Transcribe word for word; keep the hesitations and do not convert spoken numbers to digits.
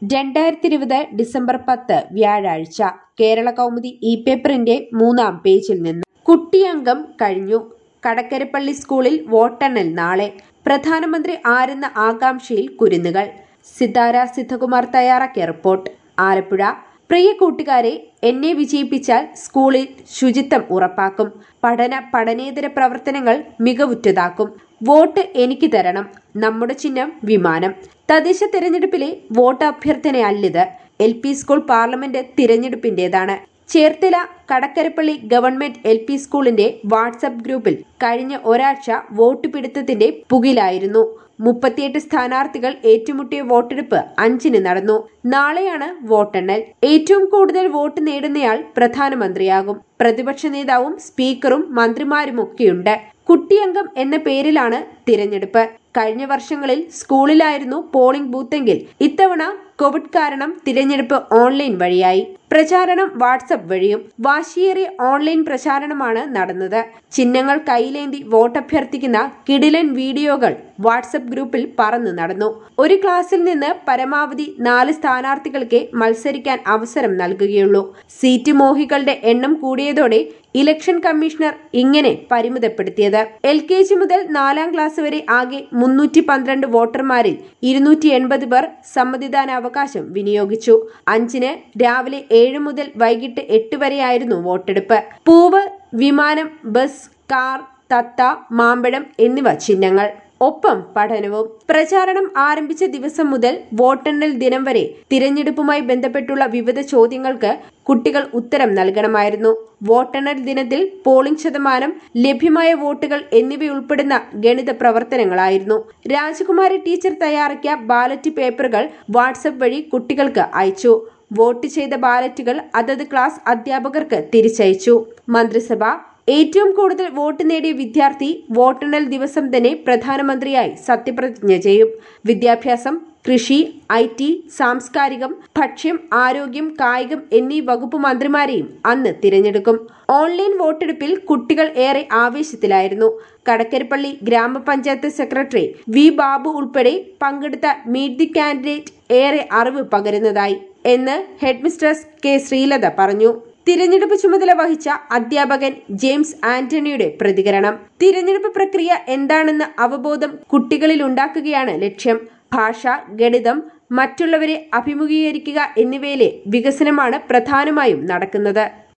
രണ്ടായിരത്തി ഇരുപത് ഡിസംബർ പത്ത് വ്യാഴാഴ്ച കേരള കൗമുദി ഇ പേപ്പറിന്റെ മൂന്നാം പേജിൽ നിന്ന് കുട്ടിയംഗം കഴിഞ്ഞു. കടക്കരപ്പള്ളി സ്കൂളിൽ വോട്ടെണ്ണൽ നാളെ. പ്രധാനമന്ത്രി ആരെന്ന ആകാംക്ഷയിൽ കുരുന്നുകൾ. സിതാര സിദ്ധകുമാർ തയ്യാറാക്കിയ റിപ്പോർട്ട്. ആലപ്പുഴ. പ്രിയ കൂട്ടുകാരെ, എന്നെ വിജയിപ്പിച്ചാൽ സ്കൂളിൽ ശുചിത്വം ഉറപ്പാക്കും. പഠന പഠനേതര പ്രവർത്തനങ്ങൾ മികവുറ്റതാക്കും. വോട്ട് എനിക്ക് തരണം. നമ്മുടെ ചിഹ്നം വിമാനം. തദ്ദേശ തെരഞ്ഞെടുപ്പിലെ വോട്ട് അഭ്യർത്ഥനയല്ലിത്. എൽ പി സ്കൂൾ പാർലമെന്റ് തിരഞ്ഞെടുപ്പിന്റേതാണ്. Cherthala Kadakkarappally government L P സ്കൂളിന്റെ വാട്സ്ആപ്പ് ഗ്രൂപ്പിൽ കഴിഞ്ഞ ഒരാഴ്ച വോട്ട് പിടുത്തത്തിന്റെ പുകിലായിരുന്നു. മുപ്പത്തിയെട്ട് സ്ഥാനാർത്ഥികൾ ഏറ്റുമുട്ടിയ വോട്ടെടുപ്പ് അഞ്ചിന് നടന്നു. നാളെയാണ് വോട്ടെണ്ണൽ. ഏറ്റവും കൂടുതൽ വോട്ട് നേടുന്നയാൾ പ്രധാനമന്ത്രിയാകും. പ്രതിപക്ഷ നേതാവും സ്പീക്കറും മന്ത്രിമാരുമൊക്കെയുണ്ട്. കുട്ടിയംഗം എന്ന പേരിലാണ് തിരഞ്ഞെടുപ്പ്. കഴിഞ്ഞ വർഷങ്ങളിൽ സ്കൂളിലായിരുന്നു പോളിംഗ് ബൂത്തെങ്കിൽ ഇത്തവണ കോവിഡ് കാരണം തിരഞ്ഞെടുപ്പ് ഓൺലൈൻ വഴിയായി. പ്രചാരണം വാട്സ്ആപ്പ് വഴിയും. വാശിയേറിയ ഓൺലൈൻ പ്രചാരണമാണ് നടന്നത്. ചിഹ്നങ്ങൾ കൈയിലേന്തി വോട്ടഭ്യർത്ഥിക്കുന്ന കിടിലൻ വീഡിയോകൾ വാട്സ്ആപ്പ് ഗ്രൂപ്പിൽ പറന്നു നടന്നു. ഒരു ക്ലാസ്സിൽ നിന്ന് പരമാവധി നാല് സ്ഥാനാർത്ഥികൾക്ക് മത്സരിക്കാൻ അവസരം നൽകുകയുള്ളൂ. സീറ്റ് മോഹികളുടെ എണ്ണം കൂടിയതോടെ ഇലക്ഷൻ കമ്മീഷണർ ഇങ്ങനെ പരിമിതപ്പെടുത്തിയത്. എൽ കെ ജി മുതൽ നാലാം ക്ലാസ് വരെ ആകെ മുന്നൂറ്റി പന്ത്രണ്ട് വോട്ടർമാരിൽ ഇരുന്നൂറ്റി എൺപത് പേർ സമ്മതിദാനാവകാശം വിനിയോഗിച്ചു. അഞ്ചിന് രാവിലെ ഏഴ് മുതൽ വൈകിട്ട് എട്ട് വരെയായിരുന്നു വോട്ടെടുപ്പ്. പൂവ്, വിമാനം, ബസ്, കാർ, തത്ത, മാമ്പഴം എന്നിവ ചിഹ്നങ്ങൾ. ഒപ്പം പഠനവും. പ്രചാരണം ആരംഭിച്ച ദിവസം മുതൽ വോട്ടെണ്ണൽ ദിനം വരെ തിരഞ്ഞെടുപ്പുമായി ബന്ധപ്പെട്ടുള്ള വിവിധ ചോദ്യങ്ങൾക്ക് കുട്ടികൾ ഉത്തരം നൽകണമായിരുന്നു. വോട്ടെണ്ണൽ ദിനത്തിൽ പോളിംഗ് ശതമാനം, ലഭ്യമായ വോട്ടുകൾ എന്നിവയുൾപ്പെടുന്ന ഗണിത പ്രവർത്തനങ്ങളായിരുന്നു. രാജകുമാരി ടീച്ചർ തയ്യാറാക്കിയ ബാലറ്റ് പേപ്പറുകൾ വാട്സ്ആപ്പ് വഴി കുട്ടികൾക്ക് അയച്ചു. വോട്ട് ചെയ്ത ബാലറ്റുകൾ അതത് ക്ലാസ് അധ്യാപകർക്ക് തിരിച്ചയച്ചു. മന്ത്രിസഭ. ഏറ്റവും കൂടുതൽ വോട്ട് നേടിയ വിദ്യാർത്ഥി വോട്ടെണ്ണൽ ദിവസം തന്നെ പ്രധാനമന്ത്രിയായി സത്യപ്രതിജ്ഞ ചെയ്യും. വിദ്യാഭ്യാസം, കൃഷി, ഐ ടി, സാംസ്കാരികം, ഭക്ഷ്യം, ആരോഗ്യം, കായികം എന്നീ വകുപ്പ് മന്ത്രിമാരെയും അന്ന് തിരഞ്ഞെടുക്കും. ഓൺലൈൻ വോട്ടെടുപ്പിൽ കുട്ടികൾ ഏറെ ആവേശത്തിലായിരുന്നു. കടക്കരപ്പള്ളി ഗ്രാമപഞ്ചായത്ത് സെക്രട്ടറി വി ബാബു ഉൾപ്പെടെ പങ്കെടുത്ത മീറ്റ് ദി കാൻഡിഡേറ്റ് ഏറെ അറിവ് പകരുന്നതായി എന്ന് ഹെഡ്മിസ്ട്രസ് കെ ശ്രീലത പറഞ്ഞു. തിരഞ്ഞെടുപ്പ് ചുമതല വഹിച്ച അധ്യാപകൻ ജെയിംസ് ആന്റണിയുടെ പ്രതികരണം. തിരഞ്ഞെടുപ്പ് പ്രക്രിയ എന്താണെന്ന അവബോധം കുട്ടികളിൽ ഉണ്ടാക്കുകയാണ് ലക്ഷ്യം. ഭാഷ, ഗണിതം, മറ്റുള്ളവരെ അഭിമുഖീകരിക്കുക എന്നിവയിലെ വികസനമാണ് പ്രധാനമായും നടക്കുന്നത്.